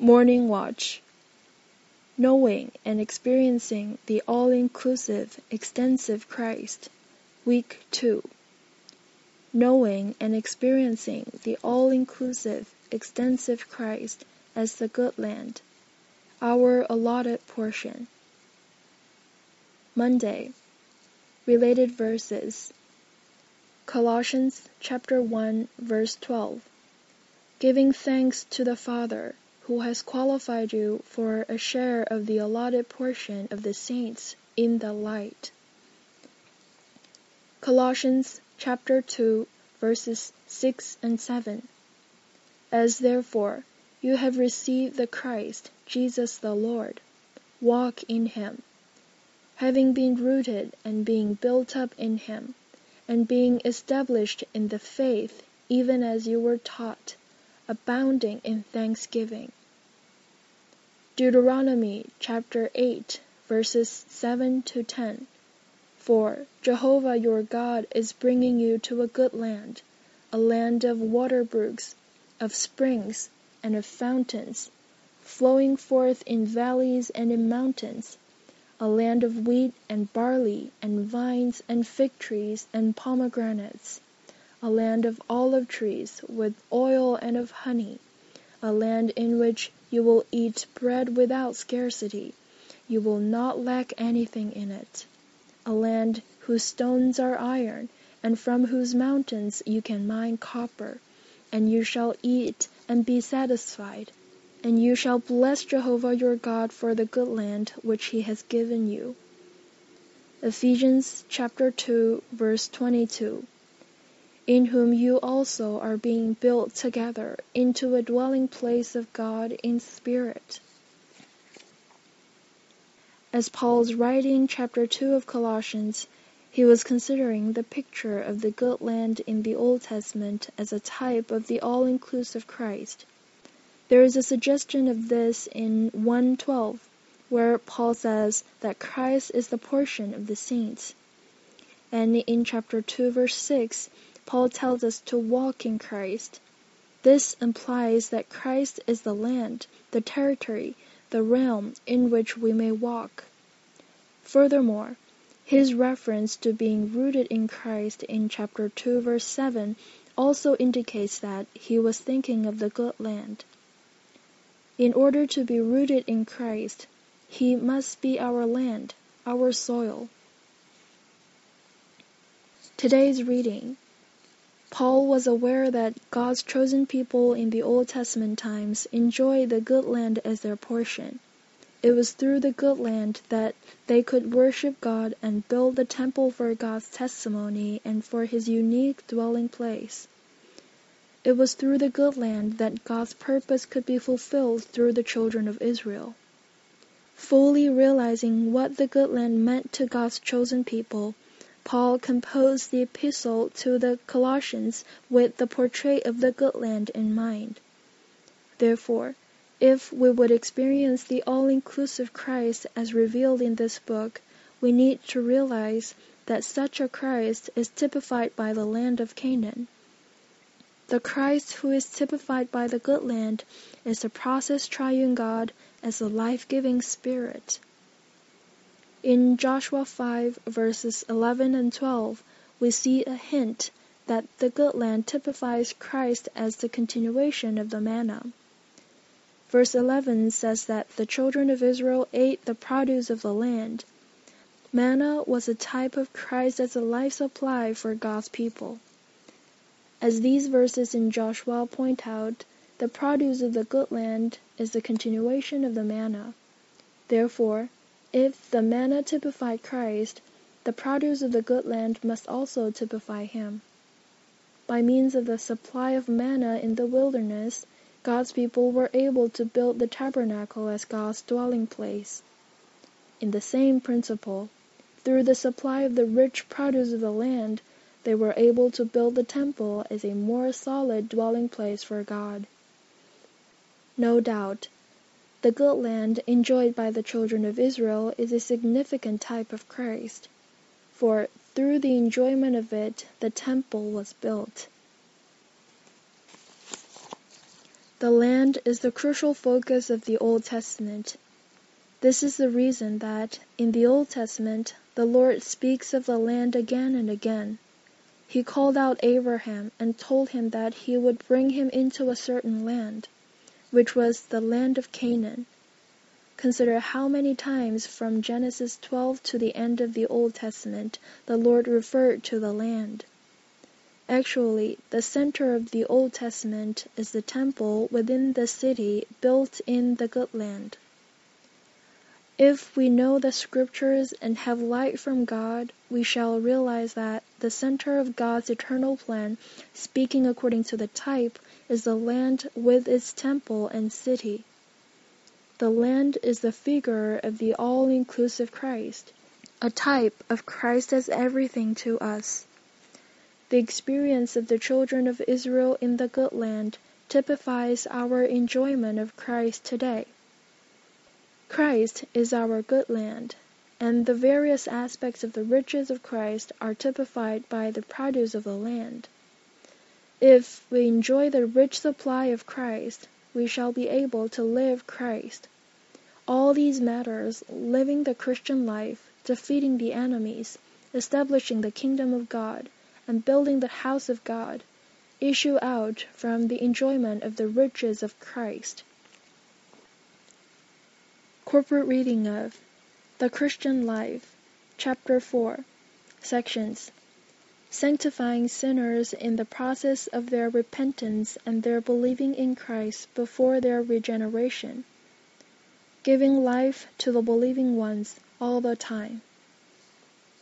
Morning Watch. Knowing and experiencing the all-inclusive, extensive Christ. Week 2. Knowing and experiencing the all-inclusive, extensive Christ as the good land. Our allotted portion. Monday. Related verses. Colossians chapter 1 verse 12. Giving thanks to the Father, who has qualified you for a share of the allotted portion of the saints in the light. Colossians chapter 2 verses 6 and 7. As therefore you have received the Christ, Jesus the Lord, walk in him, having been rooted and being built up in him, and being established in the faith even as you were taught, abounding in thanksgiving. Deuteronomy chapter 8 verses 7 to 10. For Jehovah your God is bringing you to a good land, a land of water brooks, of springs, and of fountains, flowing forth in valleys and in mountains, a land of wheat and barley and vines and fig trees and pomegranates, a land of olive trees with oil and of honey, a land in which you will eat bread without scarcity, you will not lack anything in it, a land whose stones are iron, and from whose mountains you can mine copper, and you shall eat and be satisfied, and you shall bless Jehovah your God for the good land which he has given you. Ephesians chapter 2 verse 22. In whom you also are being built together into a dwelling place of God in spirit. As Paul's writing chapter 2 of Colossians, he was considering the picture of the good land in the Old Testament as a type of the all-inclusive Christ. There is a suggestion of this in 1:12, where Paul says that Christ is the portion of the saints. And in chapter 2 verse 6, Paul tells us to walk in Christ. This implies that Christ is the land, the territory, the realm in which we may walk. Furthermore, his reference to being rooted in Christ in chapter 2 verse 7 also indicates that he was thinking of the good land. In order to be rooted in Christ, he must be our land, our soil. Today's reading. Paul was aware that God's chosen people in the Old Testament times enjoyed the good land as their portion. It was through the good land that they could worship God and build the temple for God's testimony and for his unique dwelling place. It was through the good land that God's purpose could be fulfilled through the children of Israel. Fully realizing what the good land meant to God's chosen people, Paul composed the epistle to the Colossians with the portrait of the good land in mind. Therefore, if we would experience the all-inclusive Christ as revealed in this book, we need to realize that such a Christ is typified by the land of Canaan. The Christ who is typified by the good land is the process triune God as a life-giving spirit. In Joshua 5 verses 11 and 12, we see a hint that the good land typifies Christ as the continuation of the manna. Verse 11 says that the children of Israel ate the produce of the land. Manna was a type of Christ as a life supply for God's people. As these verses in Joshua point out, the produce of the good land is the continuation of the manna. Therefore, if the manna typified Christ, the produce of the good land must also typify him. By means of the supply of manna in the wilderness, God's people were able to build the tabernacle as God's dwelling place. In the same principle, through the supply of the rich produce of the land, they were able to build the temple as a more solid dwelling place for God. No doubt, the good land enjoyed by the children of Israel is a significant type of Christ, for through the enjoyment of it, the temple was built. The land is the crucial focus of the Old Testament. This is the reason that, in the Old Testament, the Lord speaks of the land again and again. He called out Abraham and told him that he would bring him into a certain land, which was the land of Canaan. Consider how many times from Genesis 12 to the end of the Old Testament the Lord referred to the land. Actually, the center of the Old Testament is the temple within the city built in the good land. If we know the scriptures and have light from God, we shall realize that the center of God's eternal plan, speaking according to the type, is the land with its temple and city. The land is the figure of the all-inclusive Christ, a type of Christ as everything to us. The experience of the children of Israel in the good land typifies our enjoyment of Christ today. Christ is our good land, and the various aspects of the riches of Christ are typified by the produce of the land. If we enjoy the rich supply of Christ, we shall be able to live Christ. All these matters, living the Christian life, defeating the enemies, establishing the kingdom of God, and building the house of God, issue out from the enjoyment of the riches of Christ. Corporate reading of The Christian Life, Chapter 4, Sections: Sanctifying sinners in the process of their repentance and their believing in Christ before their regeneration. Giving life to the believing ones all the time.